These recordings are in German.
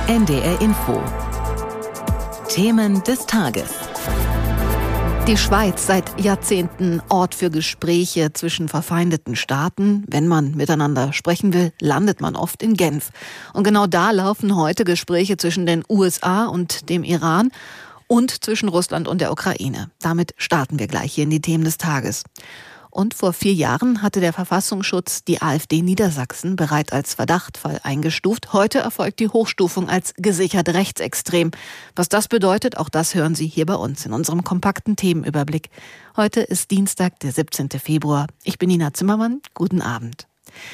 NDR Info. Themen des Tages. Die Schweiz seit Jahrzehnten Ort für Gespräche zwischen verfeindeten Staaten. Wenn man miteinander sprechen will, landet man oft in Genf. Und genau da laufen heute Gespräche zwischen den USA und dem Iran und zwischen Russland und der Ukraine. Damit starten wir gleich hier in die Themen des Tages. Und vor 4 Jahren hatte der Verfassungsschutz die AfD Niedersachsen bereits als Verdachtfall eingestuft. Heute erfolgt die Hochstufung als gesichert rechtsextrem. Was das bedeutet, auch das hören Sie hier bei uns in unserem kompakten Themenüberblick. Heute ist Dienstag, der 17. Februar. Ich bin Nina Zimmermann. Guten Abend.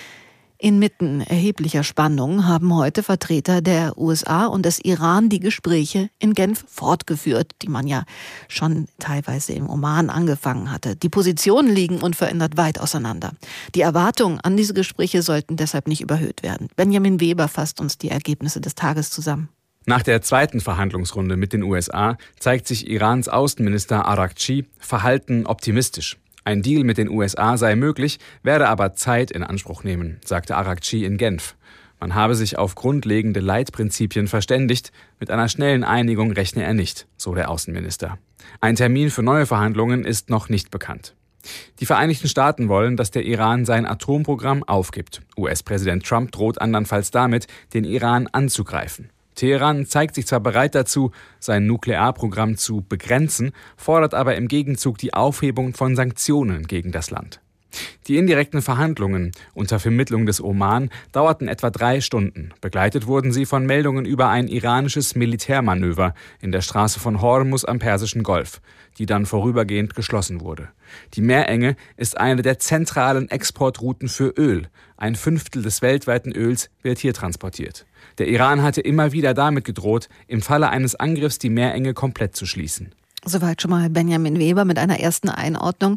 Inmitten erheblicher Spannungen haben heute Vertreter der USA und des Iran die Gespräche in Genf fortgeführt, die man ja schon teilweise im Oman angefangen hatte. Die Positionen liegen unverändert weit auseinander. Die Erwartungen an diese Gespräche sollten deshalb nicht überhöht werden. Benjamin Weber fasst uns die Ergebnisse des Tages zusammen. Nach der zweiten Verhandlungsrunde mit den USA zeigt sich Irans Außenminister Araghchi verhalten optimistisch. Ein Deal mit den USA sei möglich, werde aber Zeit in Anspruch nehmen, sagte Araghchi in Genf. Man habe sich auf grundlegende Leitprinzipien verständigt, mit einer schnellen Einigung rechne er nicht, so der Außenminister. Ein Termin für neue Verhandlungen ist noch nicht bekannt. Die Vereinigten Staaten wollen, dass der Iran sein Atomprogramm aufgibt. US-Präsident Trump droht andernfalls damit, den Iran anzugreifen. Teheran zeigt sich zwar bereit dazu, sein Nuklearprogramm zu begrenzen, fordert aber im Gegenzug die Aufhebung von Sanktionen gegen das Land. Die indirekten Verhandlungen unter Vermittlung des Oman dauerten etwa 3 Stunden. Begleitet wurden sie von Meldungen über ein iranisches Militärmanöver in der Straße von Hormuz am Persischen Golf, die dann vorübergehend geschlossen wurde. Die Meerenge ist eine der zentralen Exportrouten für Öl. 1/5 des weltweiten Öls wird hier transportiert. Der Iran hatte immer wieder damit gedroht, im Falle eines Angriffs die Meerenge komplett zu schließen. Soweit schon mal Benjamin Weber mit einer ersten Einordnung.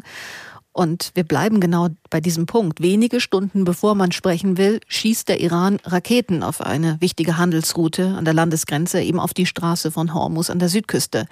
Und wir bleiben genau bei diesem Punkt. Wenige Stunden bevor man sprechen will, schießt der Iran Raketen auf eine wichtige Handelsroute an der Landesgrenze, eben auf die Straße von Hormuz an der Südküste.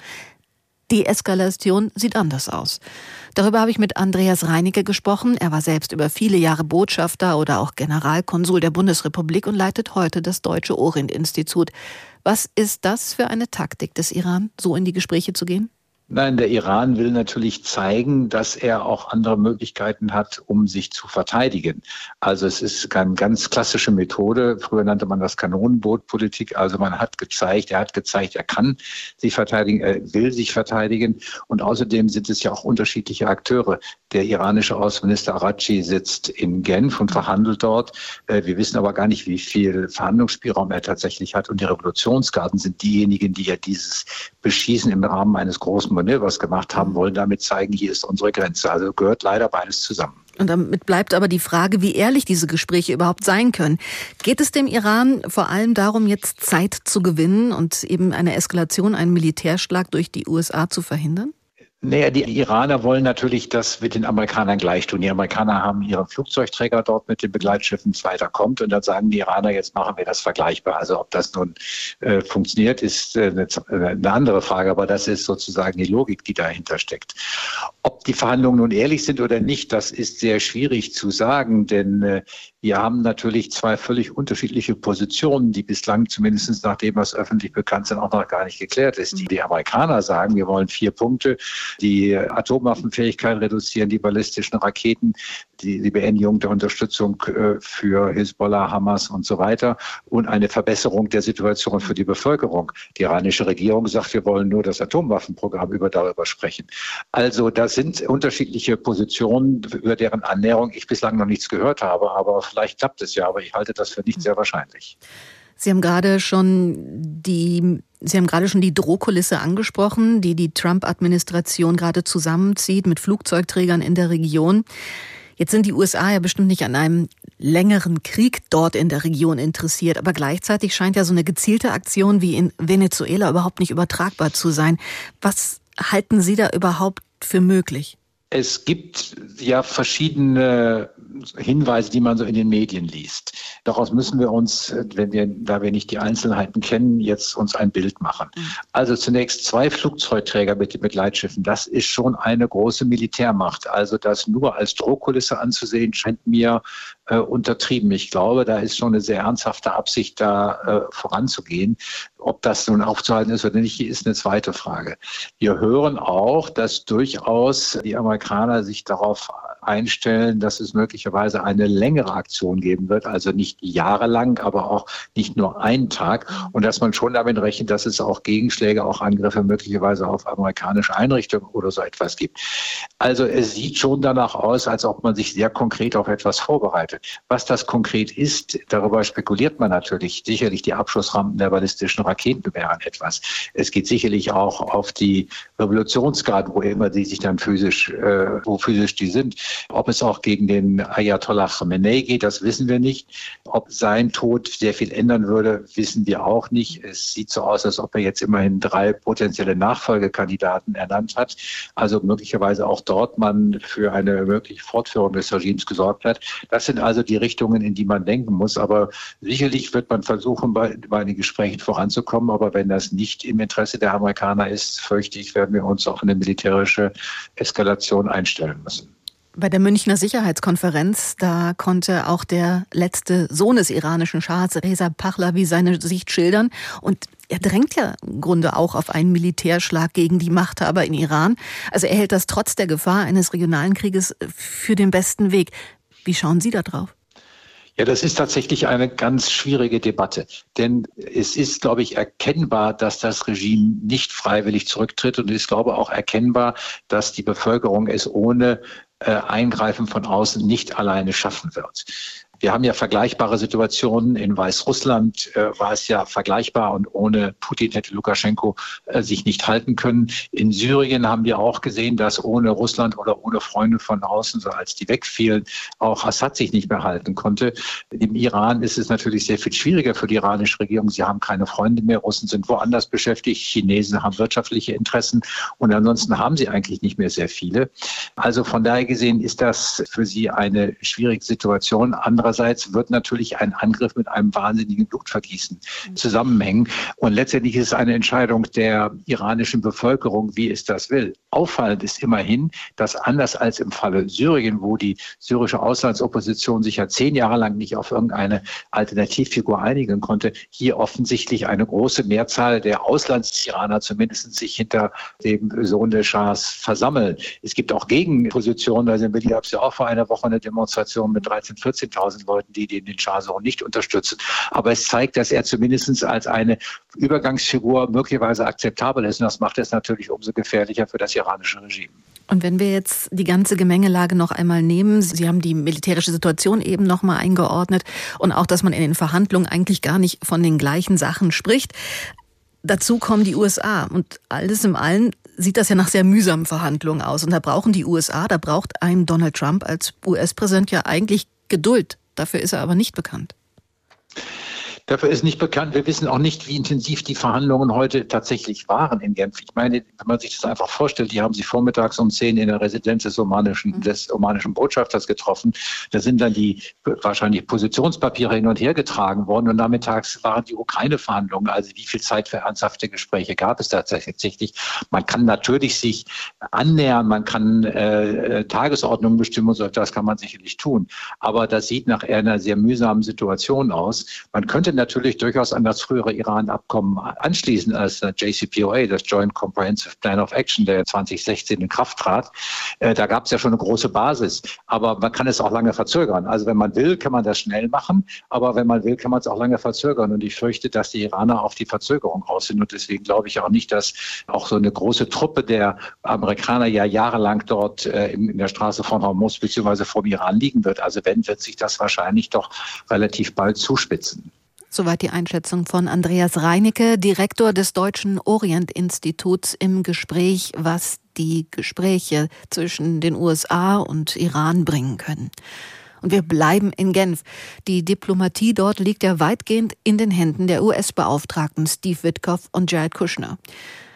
Die Eskalation sieht anders aus. Darüber habe ich mit Andreas Reinicke gesprochen. Er war selbst über viele Jahre Botschafter oder auch Generalkonsul der Bundesrepublik und leitet heute das Deutsche Orient-Institut. Was ist das für eine Taktik des Iran, so in die Gespräche zu gehen? Nein, der Iran will natürlich zeigen, dass er auch andere Möglichkeiten hat, um sich zu verteidigen. Also es ist eine ganz klassische Methode. Früher nannte man das Kanonenbootpolitik. Also er hat gezeigt, er kann sich verteidigen, er will sich verteidigen. Und außerdem sind es ja auch unterschiedliche Akteure. Der iranische Außenminister Araghchi sitzt in Genf und verhandelt dort. Wir wissen aber gar nicht, wie viel Verhandlungsspielraum er tatsächlich hat. Und die Revolutionsgarden sind diejenigen, die ja dieses Beschießen im Rahmen eines großen Manövers gemacht haben, wollen damit zeigen, hier ist unsere Grenze. Also gehört leider beides zusammen. Und damit bleibt aber die Frage, wie ehrlich diese Gespräche überhaupt sein können. Geht es dem Iran vor allem darum, jetzt Zeit zu gewinnen und eben eine Eskalation, einen Militärschlag durch die USA zu verhindern? Naja, die Iraner wollen natürlich das mit den Amerikanern gleich tun. Die Amerikaner haben ihre Flugzeugträger dort mit den Begleitschiffen, zweiter kommt. Und dann sagen die Iraner, jetzt machen wir das vergleichbar. Also ob das nun funktioniert, ist eine andere Frage. Aber das ist sozusagen die Logik, die dahinter steckt. Ob die Verhandlungen nun ehrlich sind oder nicht, das ist sehr schwierig zu sagen. Denn wir haben natürlich 2 völlig unterschiedliche Positionen, die bislang zumindest nach dem, was öffentlich bekannt sind, auch noch gar nicht geklärt ist. Die Amerikaner sagen, wir wollen 4 Punkte. Die Atomwaffenfähigkeit reduzieren, die ballistischen Raketen, die Beendigung der Unterstützung für Hisbollah, Hamas und so weiter und eine Verbesserung der Situation für die Bevölkerung. Die iranische Regierung sagt, wir wollen nur das Atomwaffenprogramm darüber sprechen. Also das sind unterschiedliche Positionen, über deren Annäherung ich bislang noch nichts gehört habe, aber vielleicht klappt es ja, aber ich halte das für nicht sehr wahrscheinlich. Sie haben gerade schon die Drohkulisse angesprochen, die Trump-Administration gerade zusammenzieht mit Flugzeugträgern in der Region. Jetzt sind die USA ja bestimmt nicht an einem längeren Krieg dort in der Region interessiert, aber gleichzeitig scheint ja so eine gezielte Aktion wie in Venezuela überhaupt nicht übertragbar zu sein. Was halten Sie da überhaupt für möglich? Es gibt ja verschiedene Hinweise, die man so in den Medien liest. Daraus müssen wir uns, da wir nicht die Einzelheiten kennen, jetzt uns ein Bild machen. Also zunächst 2 Flugzeugträger mit den Begleitschiffen. Das ist schon eine große Militärmacht. Also das nur als Drohkulisse anzusehen, scheint mir untertrieben. Ich glaube, da ist schon eine sehr ernsthafte Absicht, da voranzugehen. Ob das nun aufzuhalten ist oder nicht, ist eine zweite Frage. Wir hören auch, dass durchaus die Amerikaner sich darauf einstellen, dass es möglicherweise eine längere Aktion geben wird, also nicht jahrelang, aber auch nicht nur einen Tag, und dass man schon damit rechnet, dass es auch Gegenschläge, auch Angriffe möglicherweise auf amerikanische Einrichtungen oder so etwas gibt. Also es sieht schon danach aus, als ob man sich sehr konkret auf etwas vorbereitet. Was das konkret ist, darüber spekuliert man natürlich. Sicherlich die Abschussrampen der ballistischen Raketen wären etwas. Es geht sicherlich auch auf die Revolutionsgarden, wo immer die sich dann physisch die sind. Ob es auch gegen den Ayatollah Khamenei geht, das wissen wir nicht. Ob sein Tod sehr viel ändern würde, wissen wir auch nicht. Es sieht so aus, als ob er jetzt immerhin 3 potenzielle Nachfolgekandidaten ernannt hat. Also möglicherweise auch dort man für eine mögliche Fortführung des Regimes gesorgt hat. Das sind also die Richtungen, in die man denken muss. Aber sicherlich wird man versuchen, bei den Gesprächen voranzukommen. Aber wenn das nicht im Interesse der Amerikaner ist, fürchte ich, werden wir uns auf eine militärische Eskalation einstellen müssen. Bei der Münchner Sicherheitskonferenz, da konnte auch der letzte Sohn des iranischen Schahs, Reza Pahlavi, seine Sicht schildern. Und er drängt ja im Grunde auch auf einen Militärschlag gegen die Machthaber in Iran. Also er hält das trotz der Gefahr eines regionalen Krieges für den besten Weg. Wie schauen Sie da drauf? Ja, das ist tatsächlich eine ganz schwierige Debatte. Denn es ist, glaube ich, erkennbar, dass das Regime nicht freiwillig zurücktritt. Und es ist, glaube ich, auch erkennbar, dass die Bevölkerung es ohne Eingreifen von außen nicht alleine schaffen wird. Wir haben ja vergleichbare Situationen. In Weißrussland war es ja vergleichbar und ohne Putin hätte Lukaschenko sich nicht halten können. In Syrien haben wir auch gesehen, dass ohne Russland oder ohne Freunde von außen, so als die wegfielen, auch Assad sich nicht mehr halten konnte. Im Iran ist es natürlich sehr viel schwieriger für die iranische Regierung. Sie haben keine Freunde mehr. Russen sind woanders beschäftigt. Chinesen haben wirtschaftliche Interessen und ansonsten haben sie eigentlich nicht mehr sehr viele. Also von daher gesehen ist das für sie eine schwierige Situation. Andererseits wird natürlich ein Angriff mit einem wahnsinnigen Blutvergießen zusammenhängen. Und letztendlich ist es eine Entscheidung der iranischen Bevölkerung, wie es das will. Auffallend ist immerhin, dass anders als im Falle Syrien, wo die syrische Auslandsopposition sich ja 10 Jahre lang nicht auf irgendeine Alternativfigur einigen konnte, hier offensichtlich eine große Mehrzahl der Auslandsiraner zumindest sich hinter dem Sohn des Schahs versammeln. Es gibt auch Gegenpositionen. Also in Berlin gab es ja auch vor einer Woche eine Demonstration mit 13.000, 14.000 Leuten, die den Schah nicht unterstützen. Aber es zeigt, dass er zumindest als eine Übergangsfigur möglicherweise akzeptabel ist. Und das macht es natürlich umso gefährlicher für das iranische Regime. Und wenn wir jetzt die ganze Gemengelage noch einmal nehmen, Sie haben die militärische Situation eben noch mal eingeordnet und auch, dass man in den Verhandlungen eigentlich gar nicht von den gleichen Sachen spricht. Dazu kommen die USA und alles in allem sieht das ja nach sehr mühsamen Verhandlungen aus. Und da brauchen die USA, da braucht ein Donald Trump als US-Präsident ja eigentlich Geduld. Dafür ist er aber nicht bekannt. Dafür ist nicht bekannt. Wir wissen auch nicht, wie intensiv die Verhandlungen heute tatsächlich waren in Genf. Ich meine, wenn man sich das einfach vorstellt, die haben sich vormittags um 10 in der Residenz des omanischen Botschafters getroffen. Da sind dann die wahrscheinlich Positionspapiere hin und her getragen worden und nachmittags waren die Ukraine-Verhandlungen. Also wie viel Zeit für ernsthafte Gespräche gab es tatsächlich? Man kann natürlich sich annähern, man kann Tagesordnungen bestimmen und so, das kann man sicherlich tun. Aber das sieht nach einer sehr mühsamen Situation aus. Man könnte natürlich durchaus an das frühere Iran-Abkommen anschließen als JCPOA, das Joint Comprehensive Plan of Action, der 2016 in Kraft trat. Da gab es ja schon eine große Basis, aber man kann es auch lange verzögern. Also wenn man will, kann man das schnell machen, aber wenn man will, kann man es auch lange verzögern. Und ich fürchte, dass die Iraner auf die Verzögerung aus sind und deswegen glaube ich auch nicht, dass auch so eine große Truppe der Amerikaner ja jahrelang dort in der Straße von Hormuz bzw. vom Iran liegen wird. Also wenn, wird sich das wahrscheinlich doch relativ bald zuspitzen. Soweit die Einschätzung von Andreas Reinicke, Direktor des Deutschen Orient-Instituts im Gespräch, was die Gespräche zwischen den USA und Iran bringen können. Und wir bleiben in Genf. Die Diplomatie dort liegt ja weitgehend in den Händen der US-Beauftragten Steve Witkoff und Jared Kushner.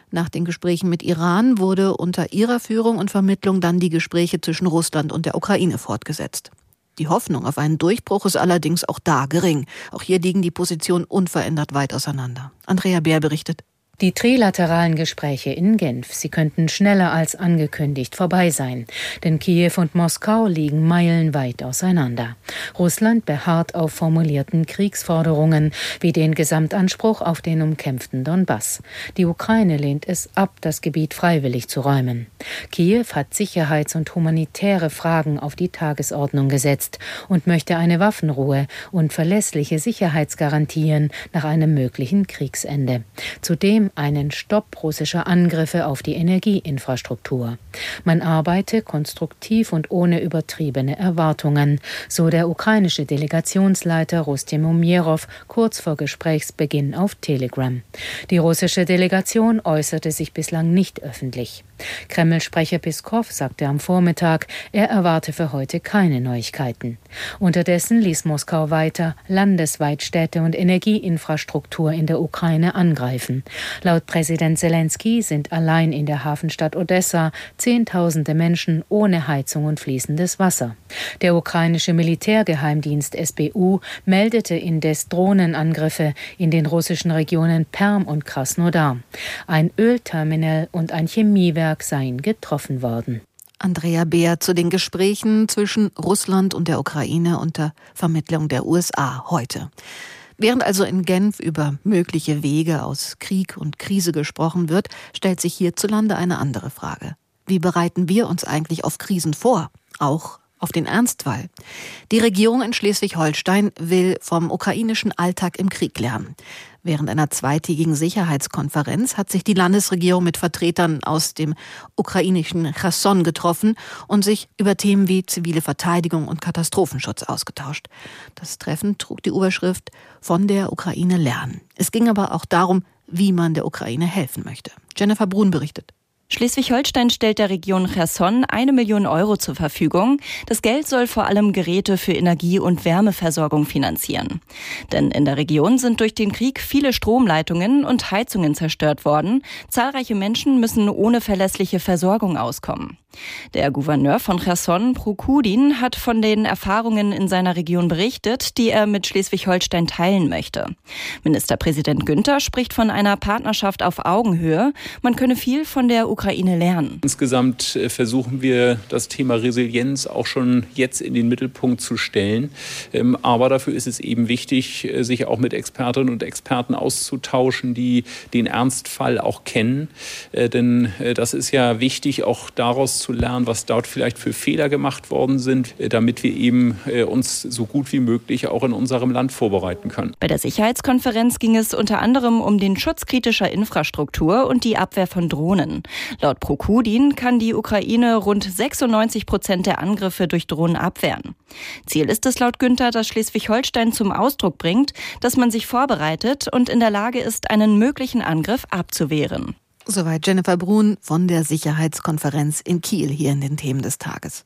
Nach den Gesprächen mit Iran wurde unter ihrer Führung und Vermittlung dann die Gespräche zwischen Russland und der Ukraine fortgesetzt. Die Hoffnung auf einen Durchbruch ist allerdings auch da gering. Auch hier liegen die Positionen unverändert weit auseinander. Andrea Beer berichtet. Die trilateralen Gespräche in Genf, sie könnten schneller als angekündigt vorbei sein. Denn Kiew und Moskau liegen meilenweit auseinander. Russland beharrt auf formulierten Kriegsforderungen, wie den Gesamtanspruch auf den umkämpften Donbass. Die Ukraine lehnt es ab, das Gebiet freiwillig zu räumen. Kiew hat sicherheits- und humanitäre Fragen auf die Tagesordnung gesetzt und möchte eine Waffenruhe und verlässliche Sicherheitsgarantien nach einem möglichen Kriegsende. Zudem einen Stopp russischer Angriffe auf die Energieinfrastruktur. Man arbeite konstruktiv und ohne übertriebene Erwartungen, so der ukrainische Delegationsleiter Rustem Umjerov kurz vor Gesprächsbeginn auf Telegram. Die russische Delegation äußerte sich bislang nicht öffentlich. Kreml-Sprecher Peskow sagte am Vormittag, er erwarte für heute keine Neuigkeiten. Unterdessen ließ Moskau weiter landesweit Städte und Energieinfrastruktur in der Ukraine angreifen. Laut Präsident Selenskyj sind allein in der Hafenstadt Odessa Zehntausende Menschen ohne Heizung und fließendes Wasser. Der ukrainische Militärgeheimdienst SBU meldete indes Drohnenangriffe in den russischen Regionen Perm und Krasnodar. Ein Ölterminal und ein Chemiewerk seien getroffen worden. Andrea Beer zu den Gesprächen zwischen Russland und der Ukraine unter Vermittlung der USA heute. Während also in Genf über mögliche Wege aus Krieg und Krise gesprochen wird, stellt sich hierzulande eine andere Frage. Wie bereiten wir uns eigentlich auf Krisen vor? Auch auf den Ernstfall. Die Regierung in Schleswig-Holstein will vom ukrainischen Alltag im Krieg lernen. Während einer zweitägigen Sicherheitskonferenz hat sich die Landesregierung mit Vertretern aus dem ukrainischen Cherson getroffen und sich über Themen wie zivile Verteidigung und Katastrophenschutz ausgetauscht. Das Treffen trug die Überschrift „Von der Ukraine lernen". Es ging aber auch darum, wie man der Ukraine helfen möchte. Jennifer Brun berichtet. Schleswig-Holstein stellt der Region Cherson 1 Million Euro zur Verfügung. Das Geld soll vor allem Geräte für Energie- und Wärmeversorgung finanzieren. Denn in der Region sind durch den Krieg viele Stromleitungen und Heizungen zerstört worden. Zahlreiche Menschen müssen ohne verlässliche Versorgung auskommen. Der Gouverneur von Cherson, Prokudin, hat von den Erfahrungen in seiner Region berichtet, die er mit Schleswig-Holstein teilen möchte. Ministerpräsident Günther spricht von einer Partnerschaft auf Augenhöhe. Man könne viel von der Ukraine lernen. Insgesamt versuchen wir, das Thema Resilienz auch schon jetzt in den Mittelpunkt zu stellen. Aber dafür ist es eben wichtig, sich auch mit Expertinnen und Experten auszutauschen, die den Ernstfall auch kennen. Denn das ist ja wichtig, auch daraus zu lernen, was dort vielleicht für Fehler gemacht worden sind, damit wir eben uns so gut wie möglich auch in unserem Land vorbereiten können. Bei der Sicherheitskonferenz ging es unter anderem um den Schutz kritischer Infrastruktur und die Abwehr von Drohnen. Laut Prokudin kann die Ukraine rund 96% der Angriffe durch Drohnen abwehren. Ziel ist es laut Günther, dass Schleswig-Holstein zum Ausdruck bringt, dass man sich vorbereitet und in der Lage ist, einen möglichen Angriff abzuwehren. Soweit Jennifer Brun von der Sicherheitskonferenz in Kiel hier in den Themen des Tages.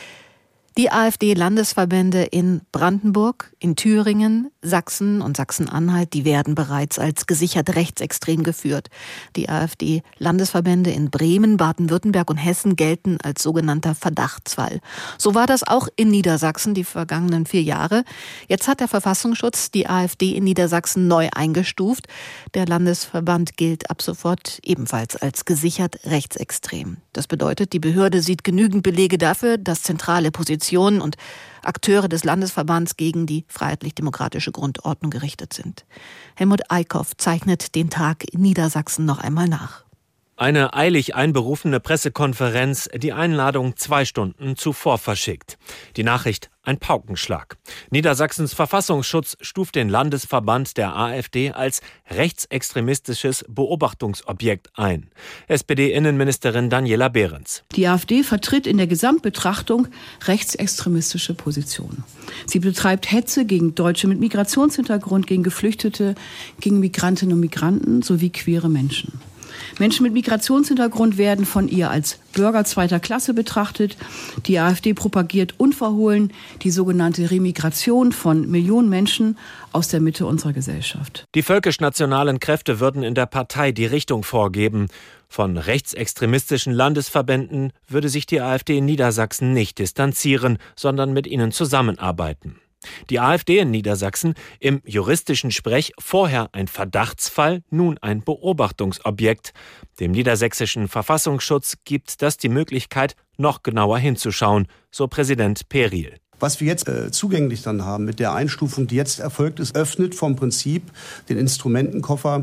Die AfD-Landesverbände in Brandenburg, in Thüringen, Sachsen und Sachsen-Anhalt, die werden bereits als gesichert rechtsextrem geführt. Die AfD-Landesverbände in Bremen, Baden-Württemberg und Hessen gelten als sogenannter Verdachtsfall. So war das auch in Niedersachsen die vergangenen 4 Jahre. Jetzt hat der Verfassungsschutz die AfD in Niedersachsen neu eingestuft. Der Landesverband gilt ab sofort ebenfalls als gesichert rechtsextrem. Das bedeutet, die Behörde sieht genügend Belege dafür, dass zentrale Positionen und Akteure des Landesverbands gegen die freiheitlich-demokratische Grundordnung gerichtet sind. Helmut Eickhoff zeichnet den Tag in Niedersachsen noch einmal nach. Eine eilig einberufene Pressekonferenz, die Einladung 2 Stunden zuvor verschickt. Die Nachricht ein Paukenschlag. Niedersachsens Verfassungsschutz stuft den Landesverband der AfD als rechtsextremistisches Beobachtungsobjekt ein. SPD-Innenministerin Daniela Behrens. Die AfD vertritt in der Gesamtbetrachtung rechtsextremistische Positionen. Sie betreibt Hetze gegen Deutsche mit Migrationshintergrund, gegen Geflüchtete, gegen Migrantinnen und Migranten sowie queere Menschen. Menschen mit Migrationshintergrund werden von ihr als Bürger zweiter Klasse betrachtet. Die AfD propagiert unverhohlen die sogenannte Remigration von Millionen Menschen aus der Mitte unserer Gesellschaft. Die völkisch-nationalen Kräfte würden in der Partei die Richtung vorgeben. Von rechtsextremistischen Landesverbänden würde sich die AfD in Niedersachsen nicht distanzieren, sondern mit ihnen zusammenarbeiten. Die AfD in Niedersachsen im juristischen Sprech vorher ein Verdachtsfall, nun ein Beobachtungsobjekt. Dem niedersächsischen Verfassungsschutz gibt das die Möglichkeit, noch genauer hinzuschauen, so Präsident Periel. Was wir jetzt zugänglich dann haben mit der Einstufung, die jetzt erfolgt ist, öffnet vom Prinzip den Instrumentenkoffer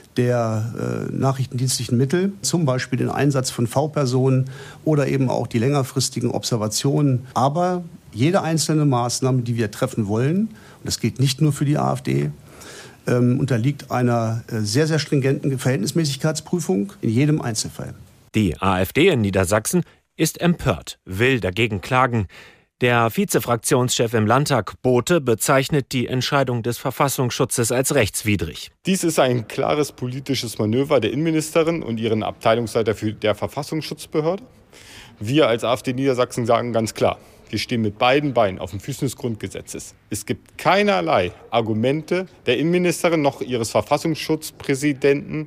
der nachrichtendienstlichen Mittel, zum Beispiel den Einsatz von V-Personen oder eben auch die längerfristigen Observationen. Aber jede einzelne Maßnahme, die wir treffen wollen, und das gilt nicht nur für die AfD, unterliegt einer sehr, sehr stringenten Verhältnismäßigkeitsprüfung in jedem Einzelfall. Die AfD in Niedersachsen ist empört, will dagegen klagen. Der Vizefraktionschef im Landtag, Bote, bezeichnet die Entscheidung des Verfassungsschutzes als rechtswidrig. Dies ist ein klares politisches Manöver der Innenministerin und ihren Abteilungsleiter der Verfassungsschutzbehörde. Wir als AfD Niedersachsen sagen ganz klar, wir stehen mit beiden Beinen auf den Füßen des Grundgesetzes. Es gibt keinerlei Argumente der Innenministerin noch ihres Verfassungsschutzpräsidenten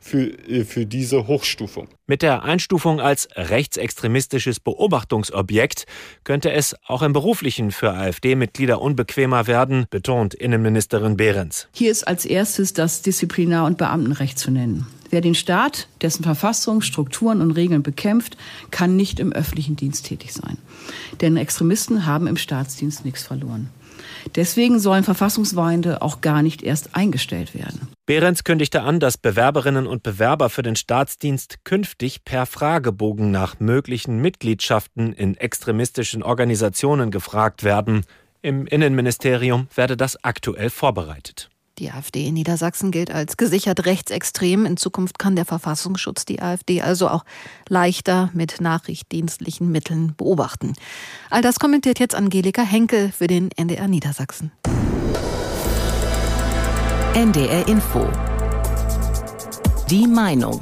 für diese Hochstufung. Mit der Einstufung als rechtsextremistisches Beobachtungsobjekt könnte es auch im Beruflichen für AfD-Mitglieder unbequemer werden, betont Innenministerin Behrens. Hier ist als erstes das Disziplinar- und Beamtenrecht zu nennen. Wer den Staat, dessen Verfassung, Strukturen und Regeln bekämpft, kann nicht im öffentlichen Dienst tätig sein. Denn Extremisten haben im Staatsdienst nichts verloren. Deswegen sollen Verfassungsfeinde auch gar nicht erst eingestellt werden. Behrens kündigte an, dass Bewerberinnen und Bewerber für den Staatsdienst künftig per Fragebogen nach möglichen Mitgliedschaften in extremistischen Organisationen gefragt werden. Im Innenministerium werde das aktuell vorbereitet. Die AfD in Niedersachsen gilt als gesichert rechtsextrem. In Zukunft kann der Verfassungsschutz die AfD also auch leichter mit nachrichtendienstlichen Mitteln beobachten. All das kommentiert jetzt Angelika Henkel für den NDR Niedersachsen. NDR Info. Die Meinung.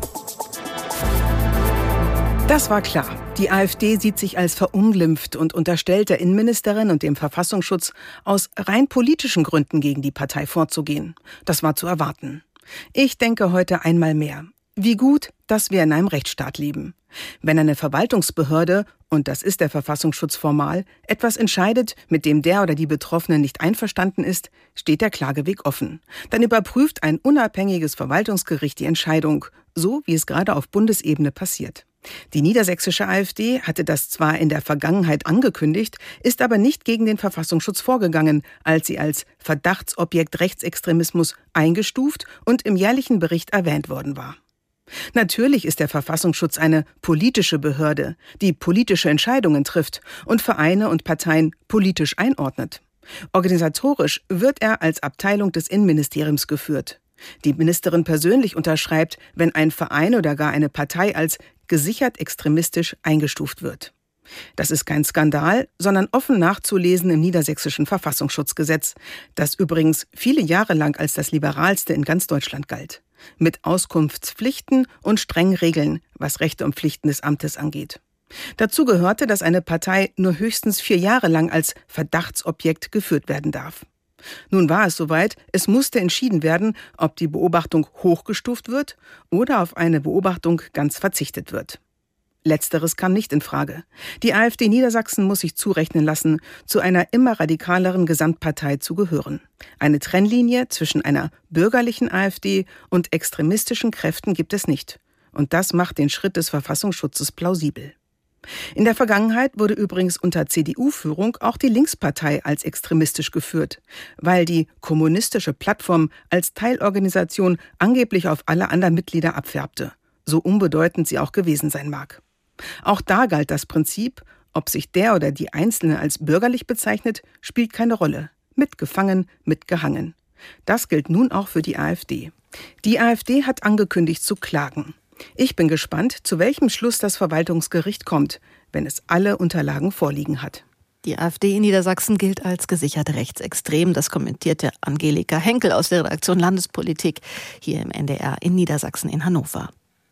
Das war klar. Die AfD sieht sich als verunglimpft und unterstellt der Innenministerin und dem Verfassungsschutz, aus rein politischen Gründen gegen die Partei vorzugehen. Das war zu erwarten. Ich denke heute einmal mehr. Wie gut, dass wir in einem Rechtsstaat leben. Wenn eine Verwaltungsbehörde, und das ist der Verfassungsschutz formal, etwas entscheidet, mit dem der oder die Betroffene nicht einverstanden ist, steht der Klageweg offen. Dann überprüft ein unabhängiges Verwaltungsgericht die Entscheidung, so wie es gerade auf Bundesebene passiert. Die niedersächsische AfD hatte das zwar in der Vergangenheit angekündigt, ist aber nicht gegen den Verfassungsschutz vorgegangen, als sie als Verdachtsobjekt Rechtsextremismus eingestuft und im jährlichen Bericht erwähnt worden war. Natürlich ist der Verfassungsschutz eine politische Behörde, die politische Entscheidungen trifft und Vereine und Parteien politisch einordnet. Organisatorisch wird er als Abteilung des Innenministeriums geführt. Die Ministerin persönlich unterschreibt, wenn ein Verein oder gar eine Partei als gesichert extremistisch eingestuft wird. Das ist kein Skandal, sondern offen nachzulesen im niedersächsischen Verfassungsschutzgesetz, das übrigens viele Jahre lang als das liberalste in ganz Deutschland galt. Mit Auskunftspflichten und strengen Regeln, was Rechte und Pflichten des Amtes angeht. Dazu gehörte, dass eine Partei nur höchstens 4 Jahre lang als Verdachtsobjekt geführt werden darf. Nun war es soweit, es musste entschieden werden, ob die Beobachtung hochgestuft wird oder auf eine Beobachtung ganz verzichtet wird. Letzteres kam nicht in Frage. Die AfD Niedersachsen muss sich zurechnen lassen, zu einer immer radikaleren Gesamtpartei zu gehören. Eine Trennlinie zwischen einer bürgerlichen AfD und extremistischen Kräften gibt es nicht. Und das macht den Schritt des Verfassungsschutzes plausibel. In der Vergangenheit wurde übrigens unter CDU-Führung auch die Linkspartei als extremistisch geführt, weil die kommunistische Plattform als Teilorganisation angeblich auf alle anderen Mitglieder abfärbte, so unbedeutend sie auch gewesen sein mag. Auch da galt das Prinzip, ob sich der oder die Einzelne als bürgerlich bezeichnet, spielt keine Rolle. Mitgefangen, mitgehangen. Das gilt nun auch für die AfD. Die AfD hat angekündigt zu klagen. Ich bin gespannt, zu welchem Schluss das Verwaltungsgericht kommt, wenn es alle Unterlagen vorliegen hat. Die AfD in Niedersachsen gilt als gesichert rechtsextrem. Das kommentierte Angelika Henkel aus der Redaktion Landespolitik hier im NDR in Niedersachsen in Hannover.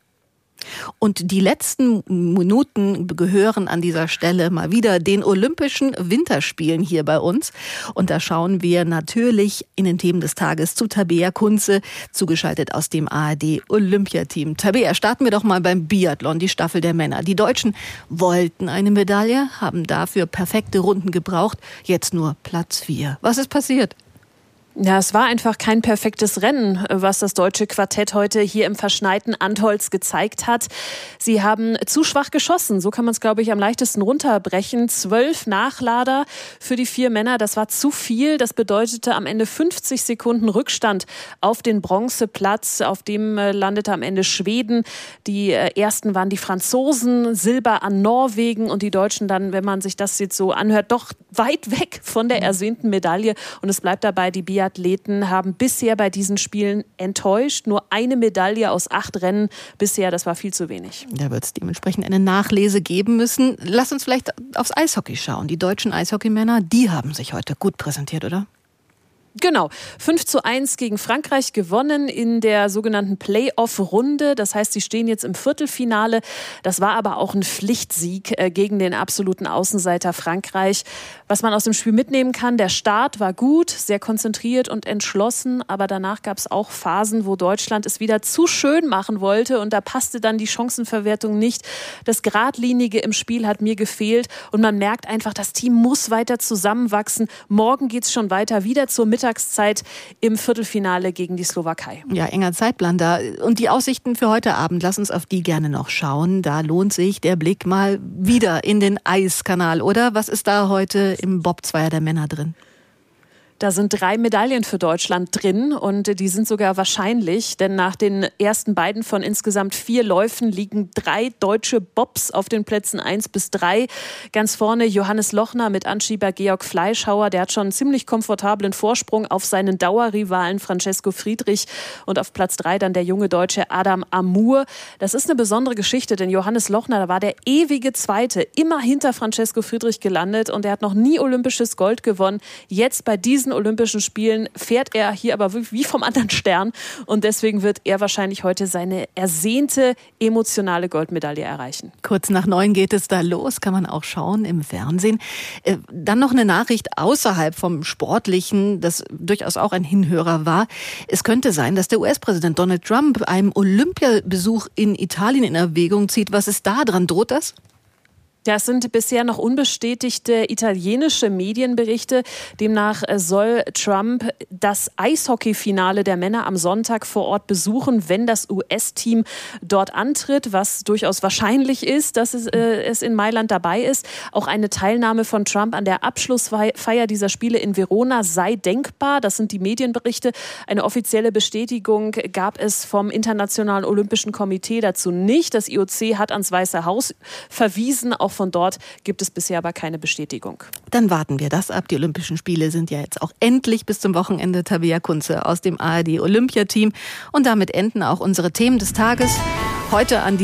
Und die letzten Minuten gehören an dieser Stelle mal wieder den Olympischen Winterspielen hier bei uns. Und da schauen wir natürlich in den Themen des Tages zu Tabea Kunze, zugeschaltet aus dem ARD-Olympiateam. Tabea, starten wir doch mal beim Biathlon, die Staffel der Männer. Die Deutschen wollten eine Medaille, haben dafür perfekte Runden gebraucht. Jetzt nur Platz 4. Was ist passiert? Ja, es war einfach kein perfektes Rennen, was das deutsche Quartett heute hier im verschneiten Antholz gezeigt hat. Sie haben zu schwach geschossen, so kann man es, glaube ich, am leichtesten runterbrechen. 12 Nachlader für die 4 Männer, das war zu viel. Das bedeutete am Ende 50 Sekunden Rückstand auf den Bronzeplatz. Auf dem landete am Ende Schweden. Die ersten waren die Franzosen, Silber an Norwegen und die Deutschen dann, wenn man sich das jetzt so anhört, doch weit weg von der ersehnten Medaille. Und es bleibt dabei, die Biathleten haben bisher bei diesen Spielen enttäuscht. Nur eine Medaille aus 8 Rennen bisher, das war viel zu wenig. Da wird es dementsprechend eine Nachlese geben müssen. Lass uns vielleicht aufs Eishockey schauen. Die deutschen Eishockeymänner, die haben sich heute gut präsentiert, oder? Genau, 5:1 gegen Frankreich gewonnen in der sogenannten Playoff-Runde. Das heißt, sie stehen jetzt im Viertelfinale. Das war aber auch ein Pflichtsieg gegen den absoluten Außenseiter Frankreich. Was man aus dem Spiel mitnehmen kann, der Start war gut, sehr konzentriert und entschlossen. Aber danach gab es auch Phasen, wo Deutschland es wieder zu schön machen wollte. Und da passte dann die Chancenverwertung nicht. Das Geradlinige im Spiel hat mir gefehlt. Und man merkt einfach, das Team muss weiter zusammenwachsen. Morgen geht es schon weiter, wieder zur Mittagszeit im Viertelfinale gegen die Slowakei. Ja, enger Zeitplan da. Und die Aussichten für heute Abend, lass uns auf die gerne noch schauen. Da lohnt sich der Blick mal wieder in den Eiskanal, oder? Was ist da heute im Bobzweier der Männer drin? Da sind 3 Medaillen für Deutschland drin und die sind sogar wahrscheinlich, denn nach den ersten beiden von insgesamt 4 Läufen liegen 3 deutsche Bobs auf den Plätzen 1 bis 3. Ganz vorne Johannes Lochner mit Anschieber Georg Fleischhauer, der hat schon einen ziemlich komfortablen Vorsprung auf seinen Dauerrivalen Francesco Friedrich und auf Platz 3 dann der junge Deutsche Adam Amour. Das ist eine besondere Geschichte, denn Johannes Lochner, da war der ewige Zweite, immer hinter Francesco Friedrich gelandet und er hat noch nie olympisches Gold gewonnen. Jetzt bei diesen Olympischen Spielen fährt er hier aber wie vom anderen Stern und deswegen wird er wahrscheinlich heute seine ersehnte emotionale Goldmedaille erreichen. Kurz nach 9 geht es da los, kann man auch schauen im Fernsehen. Dann noch eine Nachricht außerhalb vom Sportlichen, das durchaus auch ein Hinhörer war. Es könnte sein, dass der US-Präsident Donald Trump einen Olympiabesuch in Italien in Erwägung zieht. Was ist da dran? Droht das? Das sind bisher noch unbestätigte italienische Medienberichte. Demnach soll Trump das Eishockeyfinale der Männer am Sonntag vor Ort besuchen, wenn das US-Team dort antritt, was durchaus wahrscheinlich ist, dass es in Mailand dabei ist. Auch eine Teilnahme von Trump an der Abschlussfeier dieser Spiele in Verona sei denkbar. Das sind die Medienberichte. Eine offizielle Bestätigung gab es vom Internationalen Olympischen Komitee dazu nicht. Das IOC hat ans Weiße Haus verwiesen. Auch von dort gibt es bisher aber keine Bestätigung. Dann warten wir das ab. Die Olympischen Spiele sind ja jetzt auch endlich bis zum Wochenende. Tabea Kunze aus dem ARD-Olympiateam. Und damit enden auch unsere Themen des Tages. Heute an die